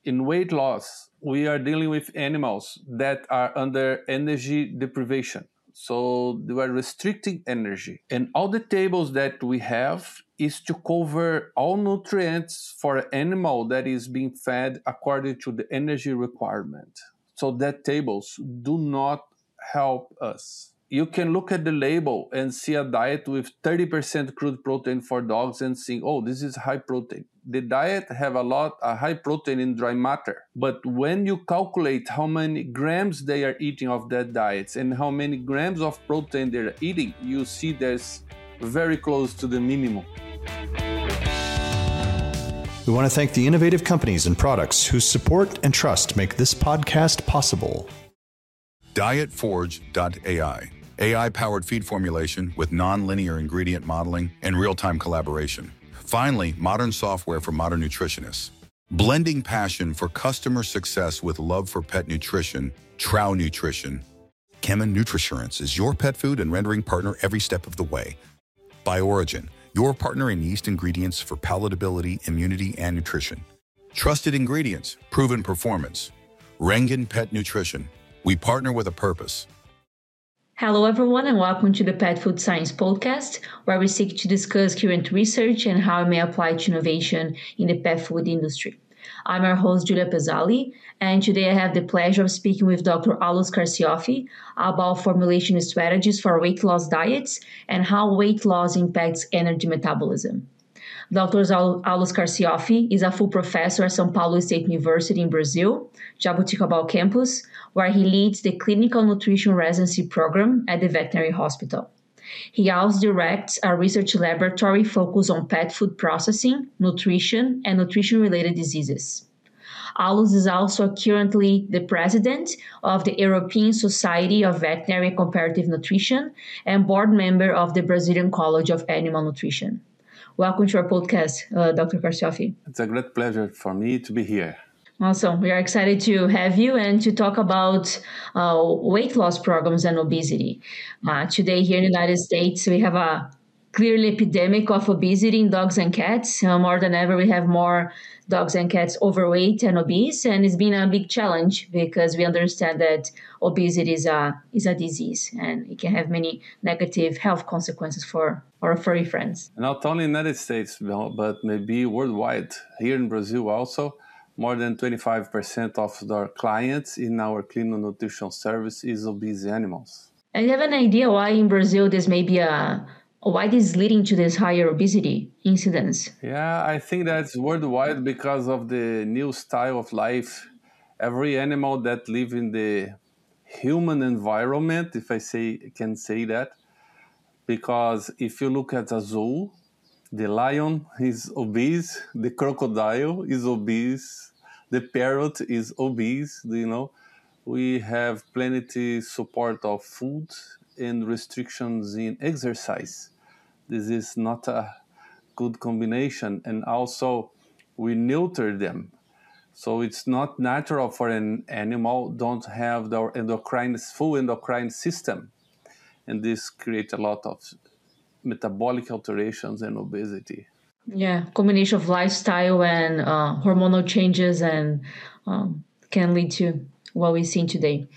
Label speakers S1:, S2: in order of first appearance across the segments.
S1: in weight loss, we are dealing with animals that are under energy deprivation. So they are restricting energy. And all the tables that we have is to cover all nutrients for an animal that is being fed according to the energy requirement. So that tables do not help us. You can look at the label and see a diet with 30% crude protein for dogs and think, oh, this is high protein. The diet have a high protein in dry matter. But when you calculate how many grams they are eating of that diet and how many grams of protein they're eating, you see there's very close to the minimum.
S2: We want to thank the innovative companies and products whose support and trust make this podcast possible.
S3: Dietforge.ai, AI-powered feed formulation with non-linear ingredient modeling and real-time collaboration. Finally, modern software for modern nutritionists. Blending passion for customer success with love for pet nutrition, Trow Nutrition. Kemin Nutrisurance is your pet food and rendering partner every step of the way. BioOrigin, your partner in yeast ingredients for palatability, immunity, and nutrition. Trusted ingredients, proven performance. Rengen Pet Nutrition. We partner with a purpose.
S4: Hello, everyone, and welcome to the Pet Food Science Podcast, where we seek to discuss current research and how it may apply to innovation in the pet food industry. I'm our host, Julia Pezzali, and today I have the pleasure of speaking with Dr. Alois Carciofi about formulation strategies for weight loss diets and how weight loss impacts energy metabolism. Dr. Alois Carciofi is a full professor at São Paulo State University in Brazil, Jaboticabal campus, where he leads the clinical nutrition residency program at the veterinary hospital. He also directs a research laboratory focused on pet food processing, nutrition, and nutrition-related diseases. Alois is also currently the president of the European Society of Veterinary Comparative Nutrition and board member of the Brazilian College of Animal Nutrition. Welcome to our podcast, Dr. Carciofi.
S1: It's a great pleasure for me to be here.
S4: Awesome. We are excited to have you and to talk about weight loss programs and obesity. Today here in the United States, we have a clearly epidemic of obesity in dogs and cats. More than ever, we have more dogs and cats overweight and obese, and it's been a big challenge because we understand that obesity is a disease and it can have many negative health consequences for our furry friends.
S1: Not only in the United States, but maybe worldwide. Here in Brazil also, more than 25% of our clients in our clinical nutrition service is obese animals.
S4: And you have an idea why in Brazil this may be why this is leading to this higher obesity incidence?
S1: Yeah, I think that's worldwide because of the new style of life. Every animal that lives in the human environment, if I can say that, because if you look at a zoo, the lion is obese, the crocodile is obese, the parrot is obese, We have plenty support of food and restrictions in exercise. This is not a good combination. And also, we neuter them. So it's not natural for an animal don't have the full endocrine system. And this creates a lot of metabolic alterations and obesity.
S4: Yeah, combination of lifestyle and hormonal changes and can lead to what we've seen today.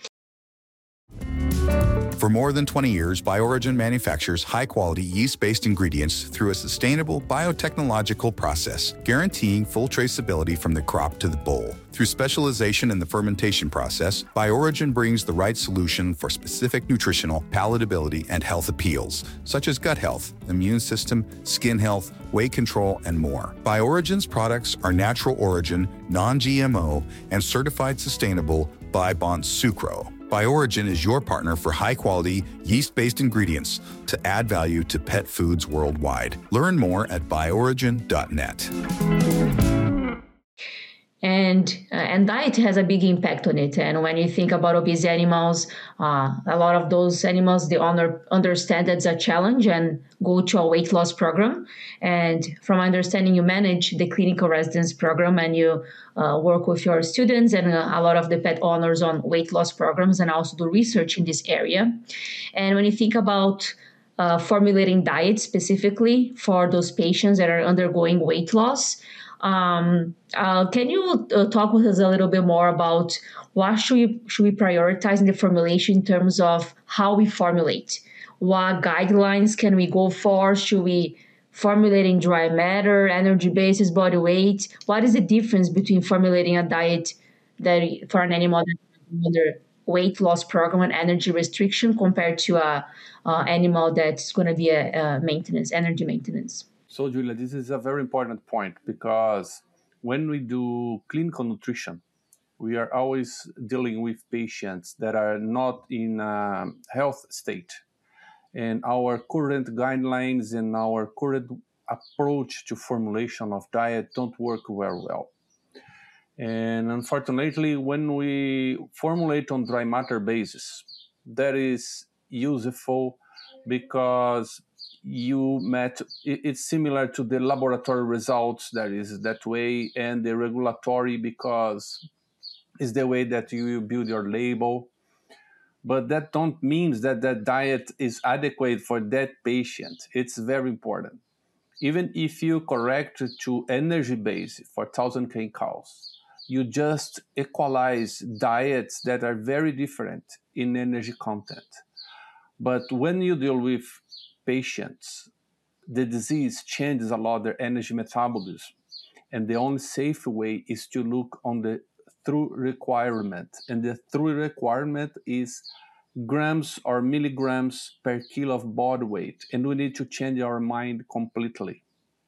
S3: For more than 20 years, BioOrigin manufactures high-quality yeast-based ingredients through a sustainable biotechnological process, guaranteeing full traceability from the crop to the bowl. Through specialization in the fermentation process, BioOrigin brings the right solution for specific nutritional, palatability, and health appeals, such as gut health, immune system, skin health, weight control, and more. BioOrigin's products are natural origin, non-GMO, and certified sustainable by Bonsucro. BioOrigin is your partner for high-quality, yeast-based ingredients to add value to pet foods worldwide. Learn more at bioorigin.net.
S4: And diet has a big impact on it. And when you think about obese animals, a lot of those animals, they understand that's a challenge and go to a weight loss program. And from my understanding, you manage the clinical residence program and you work with your students and a lot of the pet owners on weight loss programs and also do research in this area. And when you think about formulating diets specifically for those patients that are undergoing weight loss, Can you talk with us a little bit more about what should we prioritize in the formulation in terms of how we formulate? What guidelines can we go for? Should we formulate in dry matter, energy basis, body weight? What is the difference between formulating a diet that for an animal that's under weight loss program and energy restriction compared to a animal that's going to be a maintenance, energy maintenance?
S1: So, Julia, this is a very important point because when we do clinical nutrition, we are always dealing with patients that are not in a health state. And our current guidelines and our current approach to formulation of diet don't work very well. And unfortunately, when we formulate on dry matter basis, that is useful because it's similar to the laboratory results that is that way, and the regulatory because it's the way that you build your label. But that don't mean that that diet is adequate for that patient. It's very important. Even if you correct to energy base for 1,000 kcals, you just equalize diets that are very different in energy content. But when you deal with patients, the disease changes a lot their energy metabolism. And the only safe way is to look on the true requirement. And the true requirement is grams or milligrams per kilo of body weight. And we need to change our mind completely.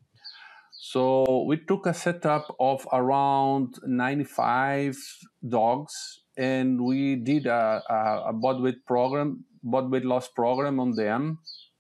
S1: So we took a setup of around 95 dogs, and we did a body weight loss program on them.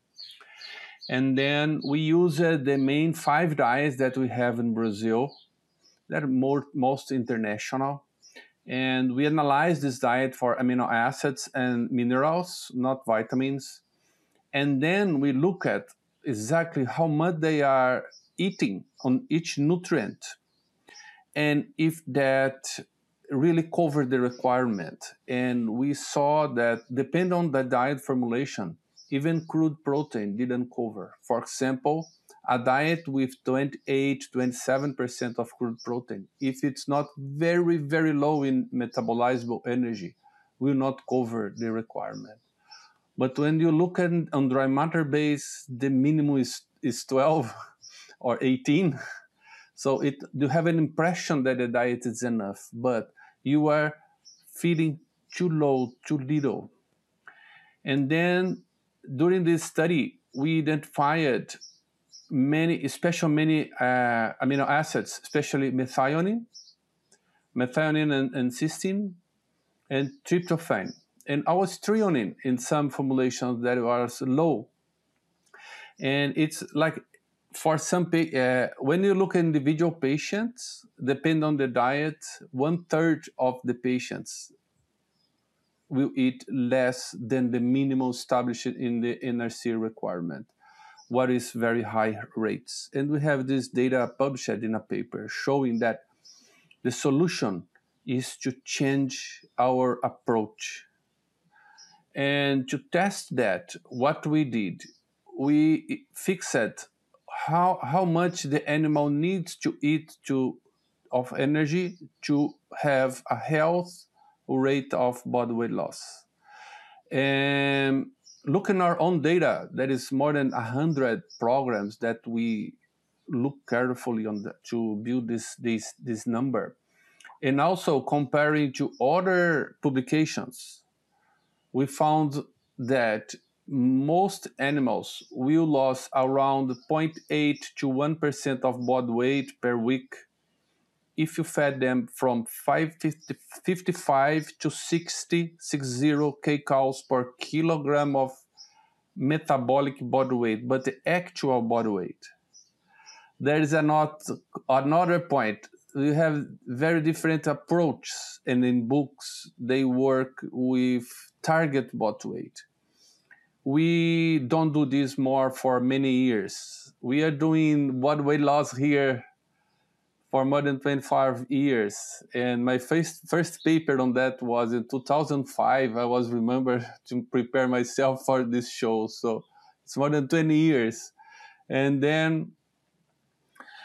S1: And then we used the main 5 diets that we have in Brazil, that are most international. And we analyzed this diet for amino acids and minerals, not vitamins. And then we look at exactly how much they are eating on each nutrient, and if that really covered the requirement. And we saw that depending on the diet formulation, even crude protein didn't cover. For example, a diet with 28-27% of crude protein, if it's not very, very low in metabolizable energy, will not cover the requirement. But when you look at on dry matter base, the minimum is 12 or 18. So you have an impression that the diet is enough, but you are feeding too low, too little. And then during this study, we identified many amino acids, especially methionine and cysteine, and tryptophan. And our threonine in some formulations that was low. And it's like for some, when you look at individual patients, depending on the diet, 1/3 of the patients will eat less than the minimum established in the NRC requirement, what is very high rates. And we have this data published in a paper showing that the solution is to change our approach. And to test that, what we did, we fixed how much the animal needs to eat of energy to have a health rate of body weight loss. And looking at our own data, there is more than 100 programs that we look carefully on to build this number. And also comparing to other publications, we found that most animals will lose around 0.8 to 1% of body weight per week if you fed them from 55 to 60 kcals per kilogram of metabolic body weight, but the actual body weight. There is another point. We have very different approaches, and in books, they work with target body weight. We don't do this more for many years. We are doing body weight loss here for more than 25 years. And my first paper on that was in 2005. I was remembered to prepare myself for this show. So it's more than 20 years. And then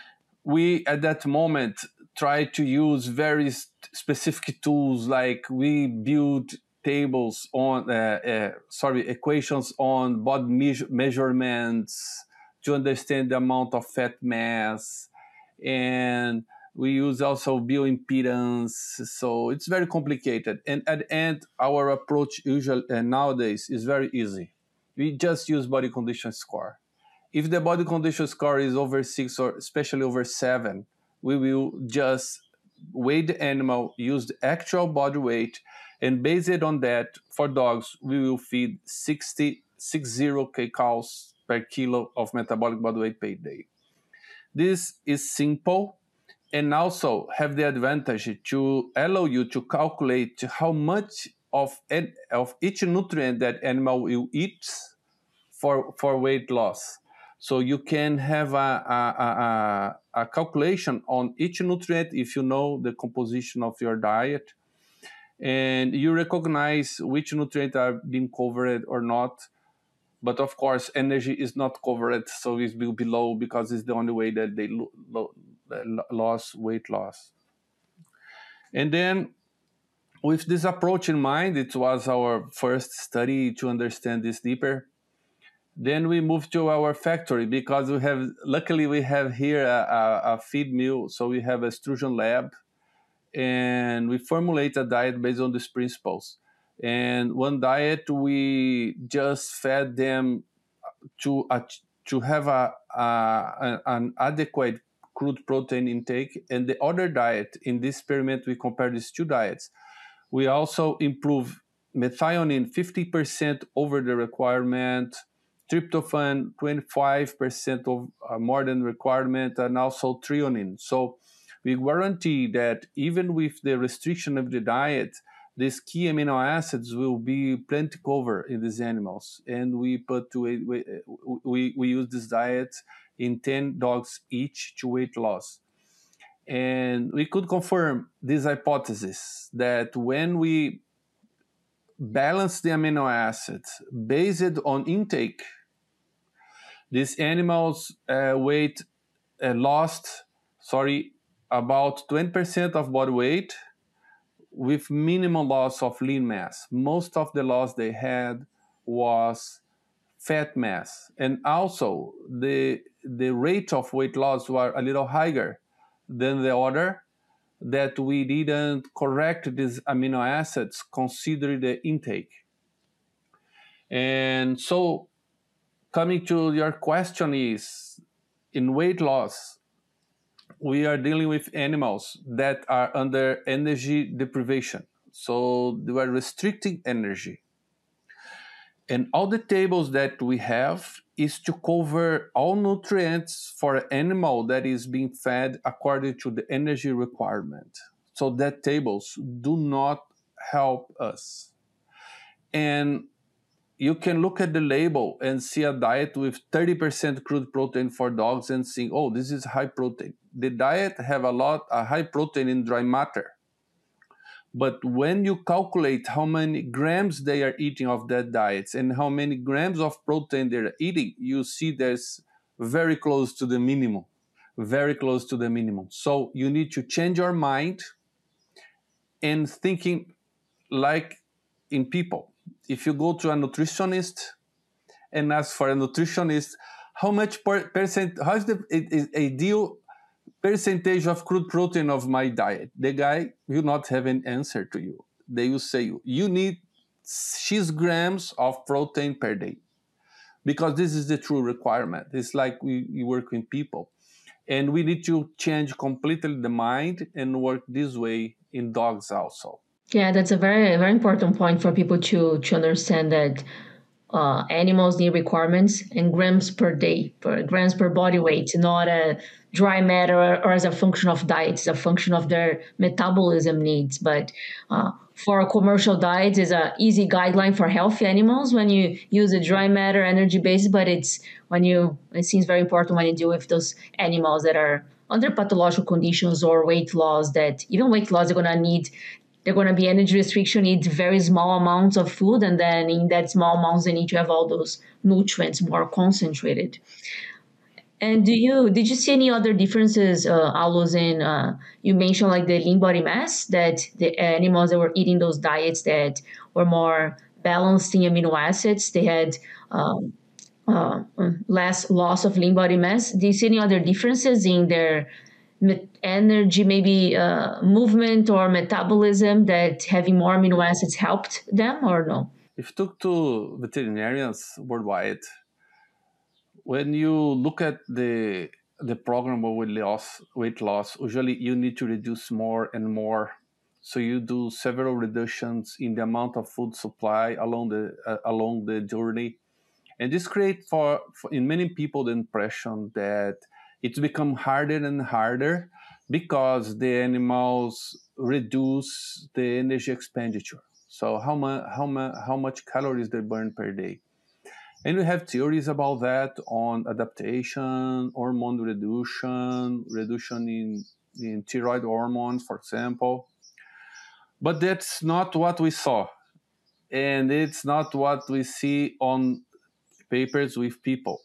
S1: we at that moment try to use very specific tools, like we build tables on equations on body measurements to understand the amount of fat mass, and we use also bioimpedance. So it's very complicated, and at the end our approach usually nowadays is very easy. We just use body condition score. If the body condition score is over 6 or especially over 7, we will just weigh the animal, use the actual body weight, and based on that, for dogs, we will feed 60 kcals per kilo of metabolic body weight per day. This is simple and also have the advantage to allow you to calculate how much of each nutrient that animal will eat for weight loss. So you can have a calculation on each nutrient if you know the composition of your diet, and you recognize which nutrients are being covered or not. But of course, energy is not covered, so it will be low because it's the only way that they lose weight loss. And then with this approach in mind, it was our first study to understand this deeper. Then we moved to our factory because luckily we have here a feed mill, so we have a extrusion lab, and we formulate a diet based on these principles. And one diet we just fed them to have an adequate crude protein intake, and the other diet in this experiment we compared these two diets. We also improve methionine 50% over the requirement, tryptophan 25% of more than requirement, and also threonine. So we guarantee that even with the restriction of the diet, these key amino acids will be plenty covered in these animals. And we use this diet in 10 dogs each to weight loss. And we could confirm this hypothesis that when we balance the amino acids based on intake, these animals lost about 20% of body weight with minimal loss of lean mass. Most of the loss they had was fat mass. And also the rate of weight loss were a little higher than the other, that we didn't correct these amino acids considering the intake. And so coming to your question is, in weight loss, we are dealing with animals that are under energy deprivation. So they are restricting energy. And all the tables that we have is to cover all nutrients for an animal that is being fed according to the energy requirement. So that tables do not help us. And you can look at the label and see a diet with 30% crude protein for dogs and think, oh, this is high protein. The diet have a high protein in dry matter. But when you calculate how many grams they are eating of that diet and how many grams of protein they're eating, you see there's very close to the minimum, very close to the minimum. So you need to change your mind and thinking like in people. If you go to a nutritionist and ask for a nutritionist, how much percent, how is the ideal percentage of crude protein of my diet? The guy will not have an answer to you. They will say you need 6 grams of protein per day, because this is the true requirement. It's like we work with people, and we need to change completely the mind and work this way in dogs also.
S4: Yeah, that's a very, very important point for people to understand that animals need requirements and grams per day, grams per body weight, not a dry matter or as a function of diet. It's a function of their metabolism needs. But for commercial diets, is an easy guideline for healthy animals when you use a dry matter energy base. But it seems very important when you deal with those animals that are under pathological conditions or weight loss, that even weight loss, they're going to be energy restriction, need very small amounts of food. And then in that small amounts, they need to have all those nutrients more concentrated. And did you see any other differences, Alos, in you mentioned like the lean body mass, that the animals that were eating those diets that were more balanced in amino acids, they had um, less loss of lean body mass. Do you see any other differences in their energy, maybe movement or metabolism, that having more amino acids helped them or no?
S1: If you talk to veterinarians worldwide, when you look at the program of weight loss, usually you need to reduce more and more. So you do several reductions in the amount of food supply along the journey, and this creates for in many people the impression that it's become harder and harder because the animals reduce the energy expenditure. So how much calories they burn per day. And we have theories about that on adaptation, hormone reduction in thyroid hormones, for example. But that's not what we saw. And it's not what we see on papers with people.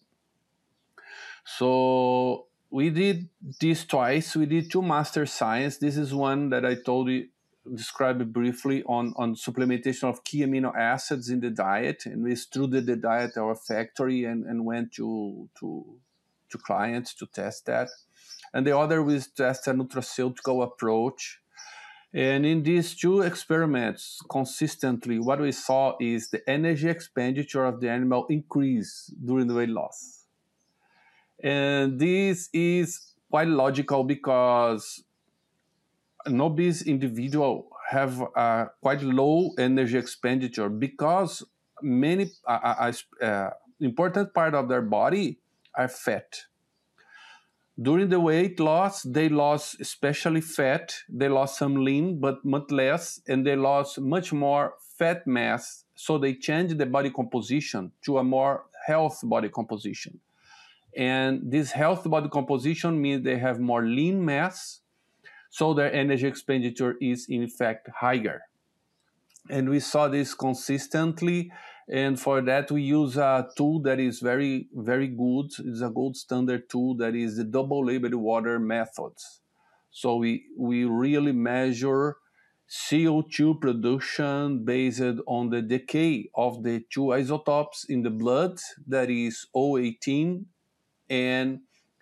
S1: So we did this twice. We did two master science. This is one that I told you, described briefly on supplementation of key amino acids in the diet. And we extruded the diet at our factory and went to clients to test that. And the other was test a nutraceutical approach. And in these two experiments, consistently, what we saw is the energy expenditure of the animal increase during the weight loss. And this is quite logical because an obese individual have a quite low energy expenditure because many important part of their body are fat. During the weight loss, they lost especially fat. They lost some lean, but much less, and they lost much more fat mass. So they changed the body composition to a more healthy body composition. And this healthy body composition means they have more lean mass, so their energy expenditure is in fact higher. And we saw this consistently, and for that we use a tool that is very, very good. It's a gold standard tool that is the double labeled water methods. So we really measure CO2 production based on the decay of the two isotopes in the blood, that is O18 and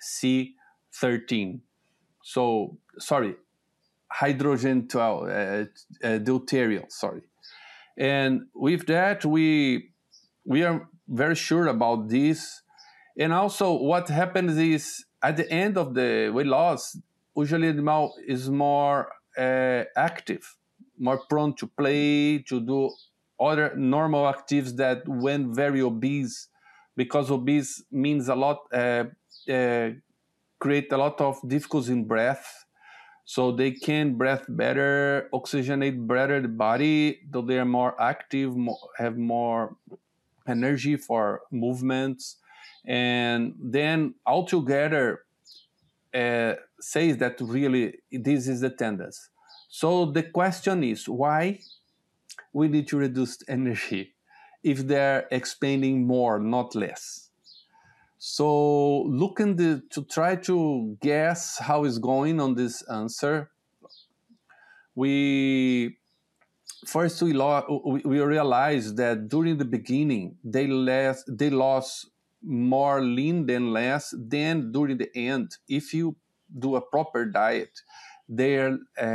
S1: C13. So, sorry, hydrogen 12, deuterium, sorry. And with that, we are very sure about this. And also what happens is at the end of the weight loss, usually the animal is more active, more prone to play, to do other normal activities that when very obese, because obese means a lot, create a lot of difficulties in breath. So they can breathe better, oxygenate better the body, though they are more active, have more energy for movements. And then altogether says that really this is the tendency. So the question is why we need to reduce energy if they're expanding more, not less. So looking to try to guess how it's going on this answer, we realized that during the beginning they lost more lean than less. Then during the end, if you do a proper diet, they're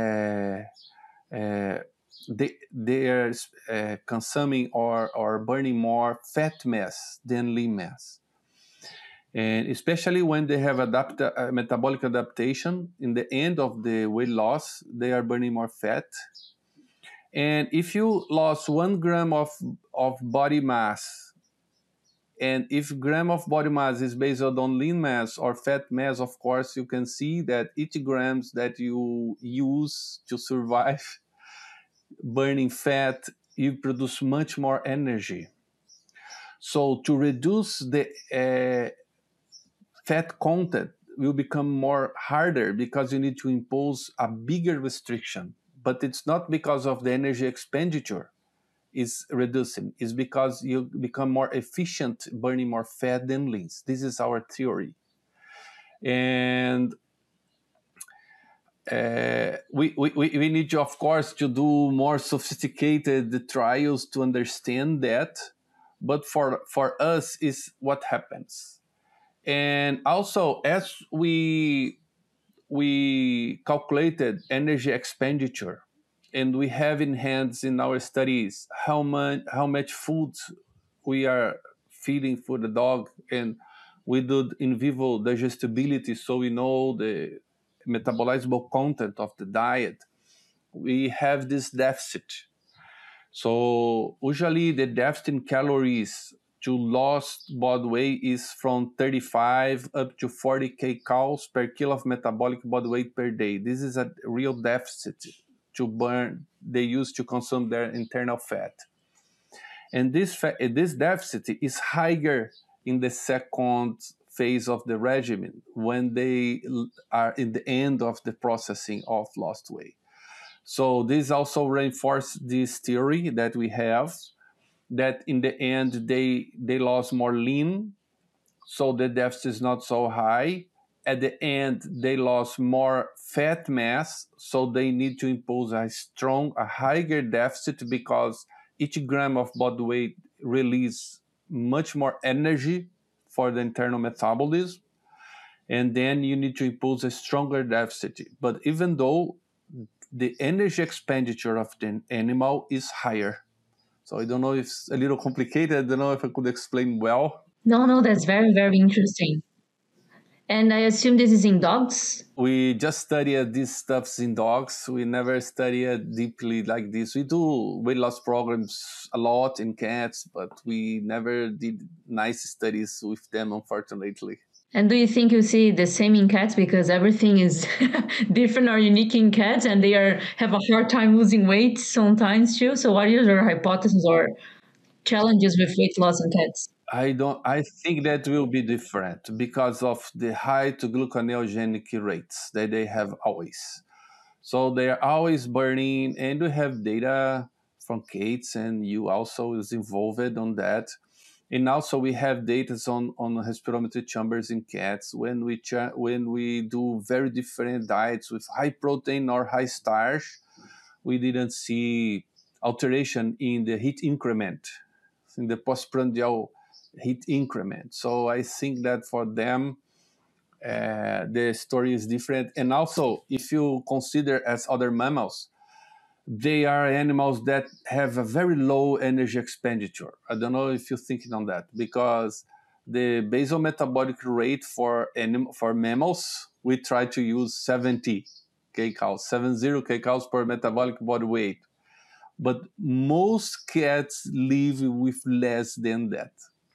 S1: consuming or burning more fat mass than lean mass. And especially when they have metabolic adaptation, in the end of the weight loss, they are burning more fat. And if you lost 1 gram of body mass, and if gram of body mass is based on lean mass or fat mass, of course, you can see that each grams that you use to survive burning fat, you produce much more energy. So to reduce the fat content will become more harder because you need to impose a bigger restriction. But it's not because of the energy expenditure is reducing. It's because you become more efficient burning more fat than lean. This is our theory. And we need to, of course, to do more sophisticated trials to understand that. But for us is what happens. And also, as we calculated energy expenditure, and we have in hands in our studies how much food we are feeding for the dog, and we do in vivo digestibility, so we know the metabolizable content of the diet. We have this deficit. So usually the deficit in calories to lost body weight is from 35 up to 40 kcals per kilo of metabolic body weight per day. This is a real deficit to burn. They use to consume their internal fat. And this deficit is higher in the second phase of the regimen, when they are in the end of the processing of lost weight. So this also reinforces this theory that we have, that in the end they lost more lean, so the deficit is not so high. At the end, they lost more fat mass, so they need to impose a higher deficit, because each gram of body weight releases much more energy for the internal metabolism, and then you need to impose a stronger deficit. But even though the energy expenditure of the animal is higher. So I don't know if it's a little complicated. I don't know if I could explain well.
S4: No, that's very, very interesting. And I assume this is in dogs?
S1: We just studied these stuffs in dogs. We never studied deeply like this. We do weight loss programs a lot in cats, but we never did nice studies with them, unfortunately.
S4: And do you think you see the same in cats, because everything is different or unique in cats, and they have a hard time losing weight sometimes too? So what are your hypotheses or challenges with weight loss in cats?
S1: I think that will be different because of the high to gluconeogenic rates that they have always. So they are always burning, and we have data from cats, and you also is involved on that. And also we have data on respirometry chambers in cats when we do very different diets with high protein or high starch. We didn't see alteration in the heat increment, in the postprandial heat increment. So I think that for them, the story is different. And also, if you consider as other mammals, they are animals that have a very low energy expenditure. I don't know if you're thinking on that, because the basal metabolic rate for mammals, we try to use 70 kcals per metabolic body weight. But most cats live with less than that.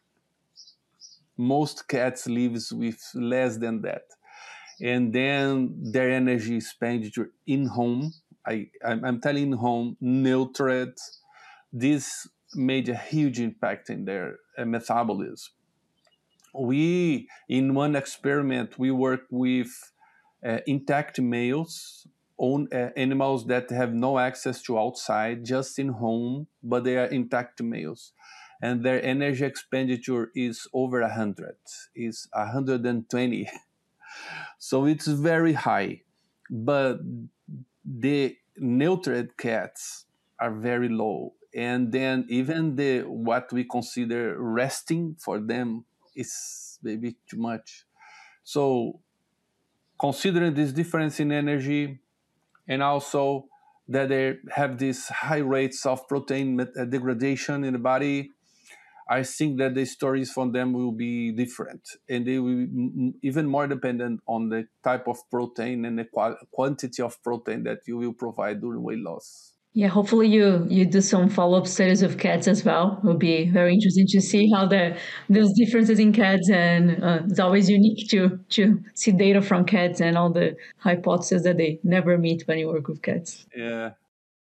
S1: Most cats live with less than that. And then their energy expenditure in home, I'm telling home, nutrient, this made a huge impact in their metabolism. In one experiment, we worked with intact males, animals that have no access to outside, just in home, but they are intact males. And their energy expenditure is over 100, is 120. So it's very high. But the nurtured cats are very low. And then even what we consider resting for them is maybe too much. So considering this difference in energy, and also that they have these high rates of protein degradation in the body, I think that the stories from them will be different, and they will be even more dependent on the type of protein and the quantity of protein that you will provide during weight loss.
S4: Yeah, hopefully you do some follow-up studies of cats as well. It will be very interesting to see how those differences in cats, and it's always unique to see data from cats and all the hypotheses that they never meet when you work with cats.
S1: Yeah.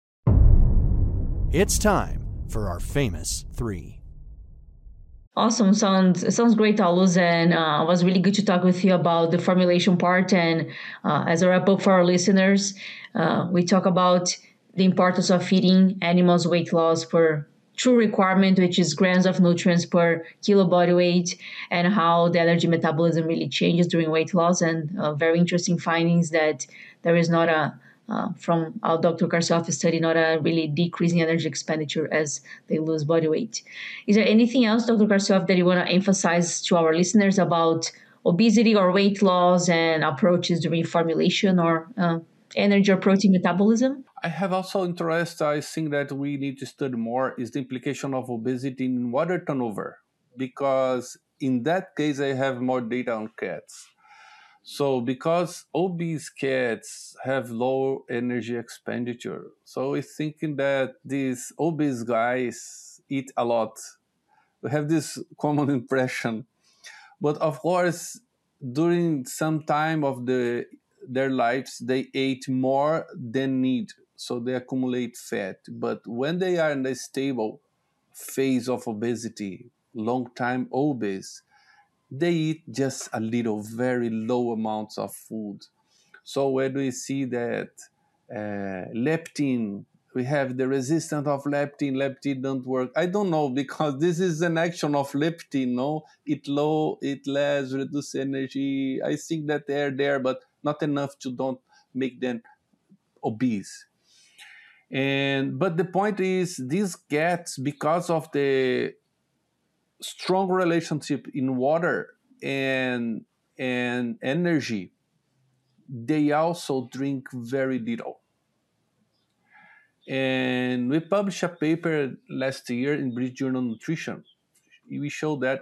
S2: It's time for our famous three.
S4: Awesome. Sounds great, Alus. And it was really good to talk with you about the formulation part. And as a wrap up for our listeners, we talk about the importance of feeding animals weight loss for true requirement, which is grams of nutrients per kilo body weight, and how the energy metabolism really changes during weight loss. And very interesting findings that there is not from our Dr. Karsoff's study, not a really decreasing energy expenditure as they lose body weight. Is there anything else, Dr. Karsoff, that you want to emphasize to our listeners about obesity or weight loss and approaches during formulation or energy or protein metabolism?
S1: I have also interest, I think that we need to study more is the implication of obesity in water turnover, because in that case, I have more data on cats. So because obese cats have low energy expenditure, so we're thinking that these obese guys eat a lot. We have this common impression. But of course, during some time of their lives, they ate more than need. So they accumulate fat. But when they are in a stable phase of obesity, long time obese, they eat just a little, very low amounts of food. So when we see that leptin, we have the resistance of leptin don't work. I don't know, because this is an action of leptin, no? Eat low, eat less, reduce energy. I think that they're there, but not enough to don't make them obese. But the point is, these cats, because of the strong relationship in water and energy, they also drink very little. And we published a paper last year in British Journal of Nutrition. We showed that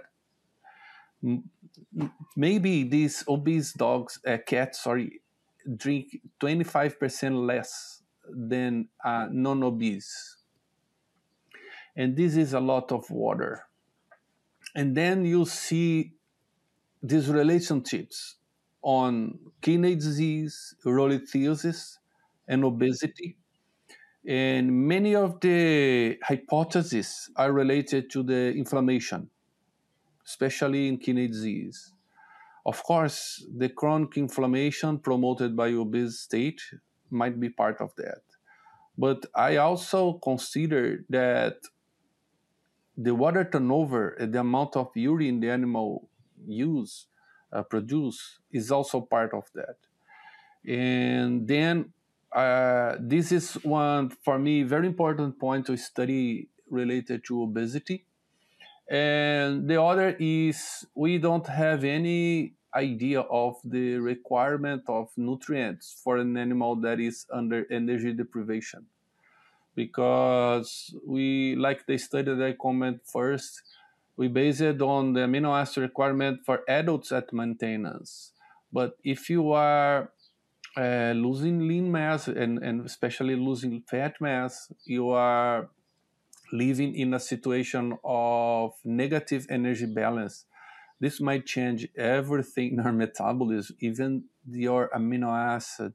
S1: maybe these obese cats, drink 25% less than non-obese. And this is a lot of water. And then you see these relationships on kidney disease, urolithiasis, and obesity. And many of the hypotheses are related to the inflammation, especially in kidney disease. Of course, the chronic inflammation promoted by obese state might be part of that. But I also consider that the water turnover, the amount of urine the animal produce, is also part of that. And then this is one, for me, very important point to study related to obesity. And the other is we don't have any idea of the requirement of nutrients for an animal that is under energy deprivation. Because we, like the study that I comment first, we base it on the amino acid requirement for adults at maintenance. But if you are losing lean mass and especially losing fat mass, you are living in a situation of negative energy balance. This might change everything in our metabolism, even your amino acid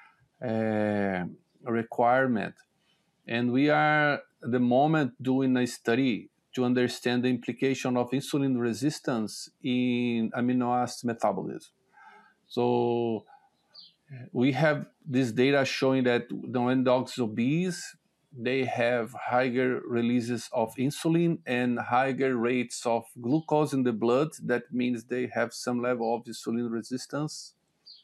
S1: requirement. And we are at the moment doing a study to understand the implication of insulin resistance in amino acid metabolism. So we have this data showing that when dogs are obese, they have higher releases of insulin and higher rates of glucose in the blood. That means they have some level of insulin resistance.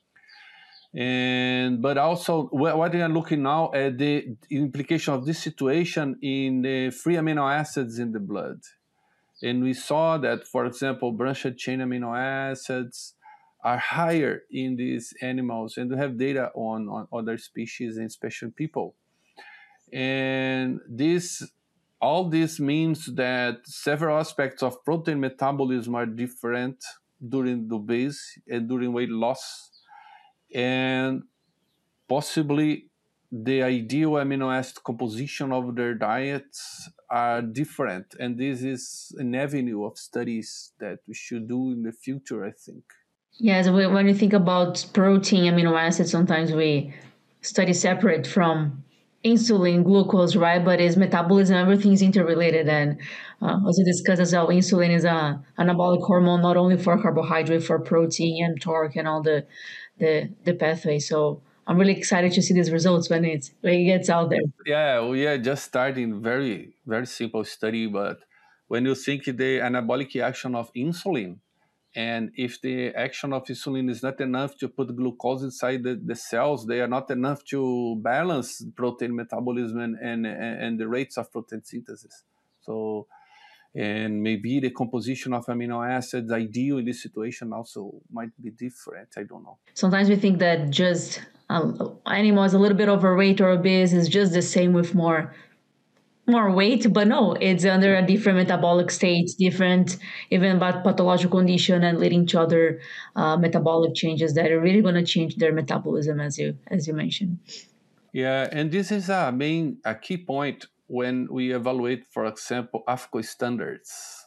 S1: But also, what we are looking now at the implication of this situation in the free amino acids in the blood. And we saw that, for example, branched chain amino acids are higher in these animals, and we have data on other species and special people. And all this means that several aspects of protein metabolism are different during the obese and during weight loss. And possibly the ideal amino acid composition of their diets are different. And this is an avenue of studies that we should do in the future, I think.
S4: Yes, when you think about protein, amino acids, sometimes we study separate from insulin, glucose, right? But as metabolism, everything is interrelated. And as we discussed as well, insulin is an anabolic hormone, not only for carbohydrate, for protein and torque and all the pathway. So I'm really excited to see these results when it gets out there.
S1: Yeah, we are just starting very, very simple study, but when you think the anabolic action of insulin, and if the action of insulin is not enough to put glucose inside the cells, they are not enough to balance protein metabolism and the rates of protein synthesis. So, and maybe the composition of amino acids ideal in this situation also might be different. I don't know.
S4: Sometimes we think that just animals a little bit overweight or obese is just the same with more weight, but no, it's under a different metabolic state, different even about pathological condition and leading to other metabolic changes that are really going to change their metabolism, as you mentioned.
S1: Yeah, and this is a key point when we evaluate, for example, AFCO standards,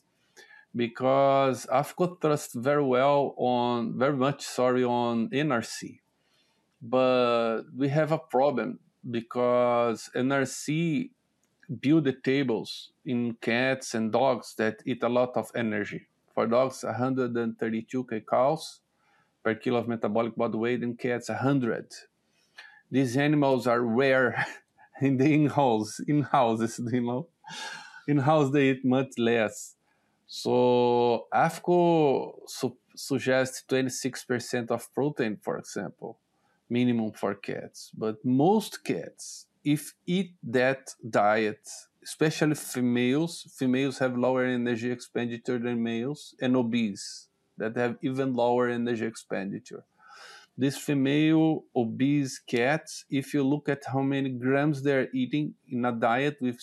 S1: because AFCO trusts very much on NRC, but we have a problem because NRC build the tables in cats and dogs that eat a lot of energy. For dogs, 132 kcals per kilo of metabolic body weight, in cats, 100. These animals are rare in the in-houses, In-house, they eat much less. So AFCO suggests 26% of protein, for example, minimum for cats. But most cats, if eat that diet, especially females have lower energy expenditure than males, and obese that have even lower energy expenditure. These female obese cats, if you look at how many grams they're eating in a diet with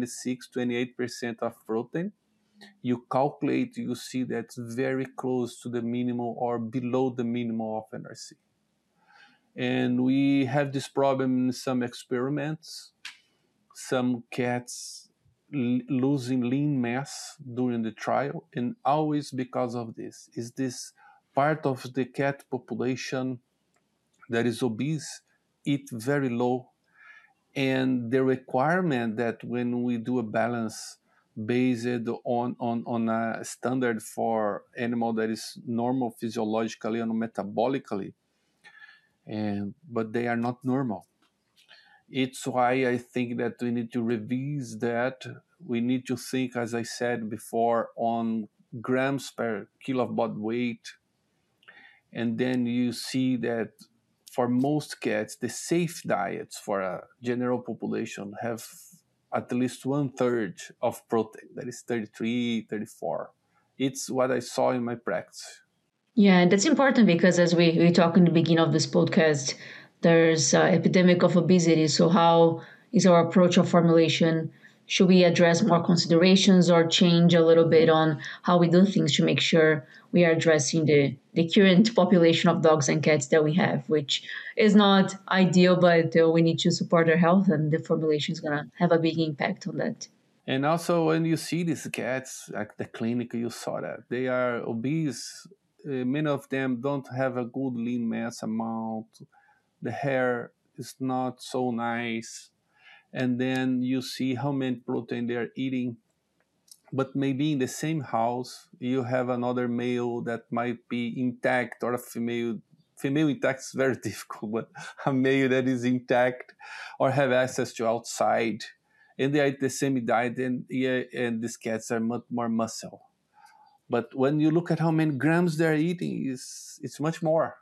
S1: 26-28% of protein, you calculate, you see that's very close to the minimum or below the minimum of NRC. And we have this problem in some experiments. Some cats losing lean mass during the trial, and always because of this. Is this part of the cat population that is obese, eat very low, and the requirement that when we do a balance based on a standard for animal that is normal physiologically and metabolically, but they are not normal. It's why I think that we need to revise that. We need to think, as I said before, on grams per kilo of body weight. And then you see that for most cats, the safe diets for a general population have at least 1/3 of protein. That is 33, 34. It's what I saw in my practice.
S4: Yeah, that's important because as we talked in the beginning of this podcast, there's an epidemic of obesity. So how is our approach of formulation? Should we address more considerations or change a little bit on how we do things to make sure we are addressing the current population of dogs and cats that we have, which is not ideal, but we need to support their health, and the formulation is going to have a big impact on that.
S1: And also when you see these cats at the clinic, you saw that they are obese. Many of them don't have a good lean mass amount. The hair is not so nice. And then you see how many protein they are eating. But maybe in the same house, you have another male that might be intact, or a female. Female intact is very difficult, but a male that is intact or have access to outside. And they eat the same diet, and these cats are much more muscle. But when you look at how many grams they're eating, it's much more.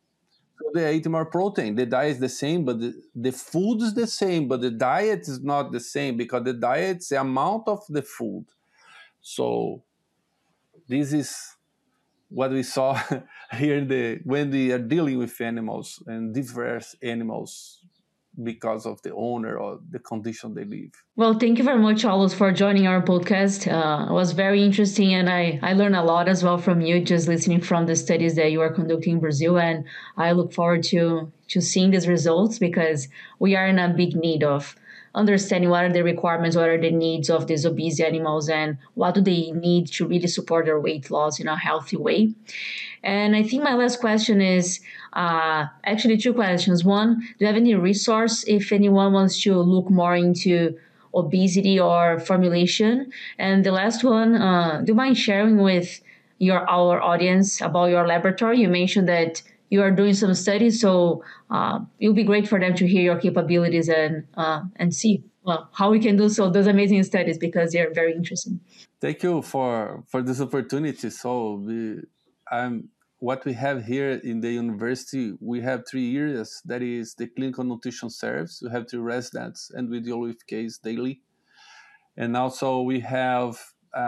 S1: So they eat more protein. The diet is the same, but the food is the same, but the diet is not the same, because the diet is the amount of the food. So this is what we saw here when we are dealing with animals and diverse animals because of the owner or the condition they live.
S4: Well, thank you very much, Carlos, for joining our podcast. It was very interesting, and I learned a lot as well from you, just listening from the studies that you are conducting in Brazil. And I look forward to seeing these results, because we are in a big need of understanding what are the requirements, what are the needs of these obese animals, and what do they need to really support their weight loss in a healthy way. And I think my last question is actually two questions. One, do you have any resource if anyone wants to look more into obesity or formulation? And the last one, do you mind sharing with our audience about your laboratory? You mentioned that you are doing some studies, so it'll be great for them to hear your capabilities and see how we can do those amazing studies, because they're very interesting.
S1: Thank you for this opportunity. So what we have here in the university, we have 3 areas. That is the clinical nutrition service. We have 3 residents, and we deal with case daily. And also we have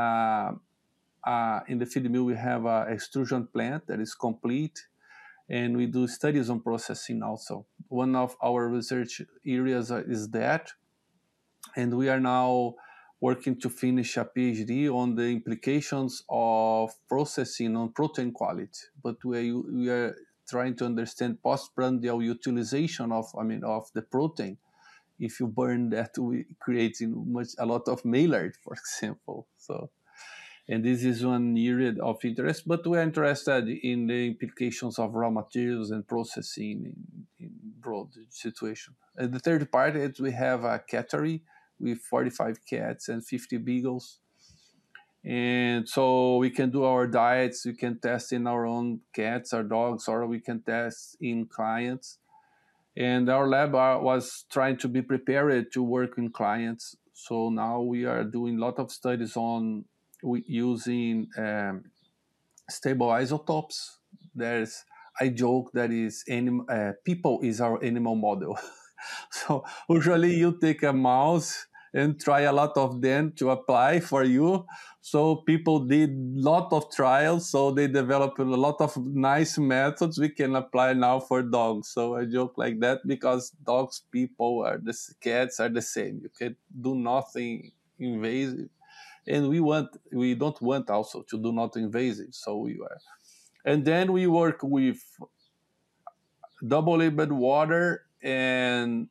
S1: in the feed mill, we have an extrusion plant that is complete, and we do studies on processing also. One of our research areas is that, and we are now working to finish a PhD on the implications of processing on protein quality. But we are trying to understand postprandial utilization of the protein. If you burn that, we create a lot of maillard, for example. So, and this is one area of interest, but we are interested in the implications of raw materials and processing in broad situation. And the third part is we have a cattery with 45 cats and 50 beagles. And so we can do our diets, we can test in our own cats or dogs, or we can test in clients. And our lab was trying to be prepared to work in clients. So now we are doing a lot of studies on using stable isotopes. I joke that people is our animal model. So usually you take a mouse and try a lot of them to apply for you. So people did a lot of trials, so they developed a lot of nice methods we can apply now for dogs. So I joke like that because dogs, people, cats are the same. You can do nothing invasive. And we don't want also to do nothing invasive. So and then we work with double-labeled water and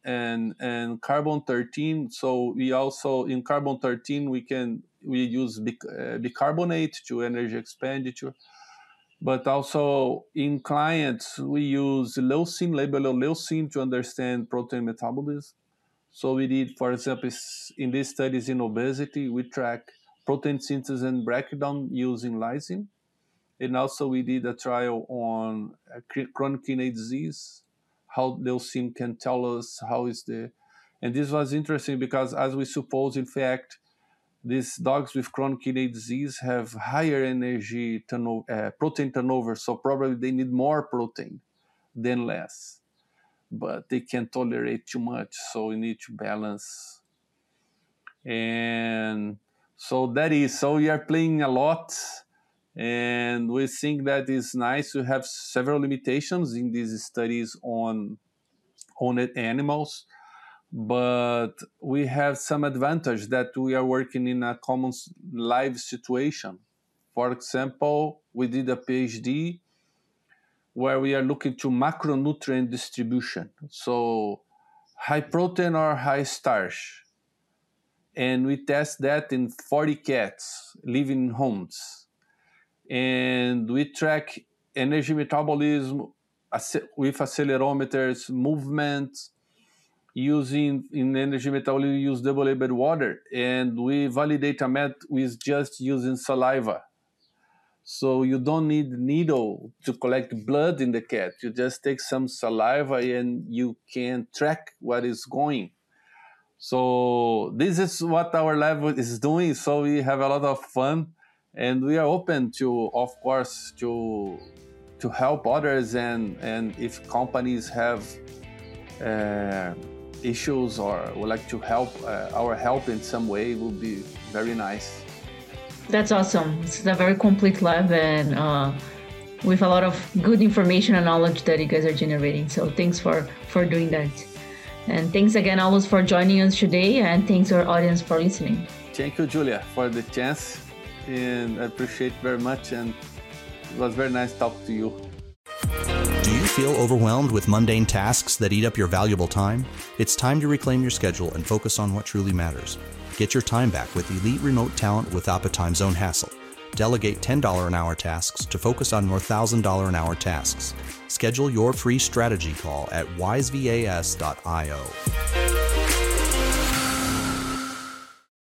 S1: carbon-13. So we also, in carbon-13, we use bicarbonate to energy expenditure. But also in clients, we use leucine, labeled leucine, to understand protein metabolism. So we did, for example, in these studies in obesity, we track protein synthesis and breakdown using lysine. And also we did a trial on chronic kidney disease, how leucine can tell us and this was interesting because, as we suppose, in fact, these dogs with chronic kidney disease have higher energy protein turnover, so probably they need more protein than less. But they can tolerate too much, so we need to balance. And so we are playing a lot, and we think that it's nice to have several limitations in these studies on animals, but we have some advantage that we are working in a common live situation. For example, we did a PhD where we are looking to macronutrient distribution. So high protein or high starch. And we test that in 40 cats living in homes. And we track energy metabolism with accelerometers, movement, in energy metabolism, we use double-labeled water. And we validate a method with just using saliva. So you don't need needle to collect blood in the cat. You just take some saliva and you can track what is going. So this is what our lab is doing. So we have a lot of fun, and we are open to, of course, to help others. And if companies have issues or would like to help, our help in some way would be very nice.
S4: That's awesome. It's a very complete lab, and with a lot of good information and knowledge that you guys are generating. So thanks for doing that. And thanks again, Alois, for joining us today, and thanks to our audience for listening.
S1: Thank you, Julia, for the chance, and I appreciate very much, and it was very nice talking to you.
S2: Do you feel overwhelmed with mundane tasks that eat up your valuable time? It's time to reclaim your schedule and focus on what truly matters. Get your time back with elite remote talent without the time zone hassle. Delegate $10 an hour tasks to focus on more $1,000 an hour tasks. Schedule your free strategy call at wisevas.io.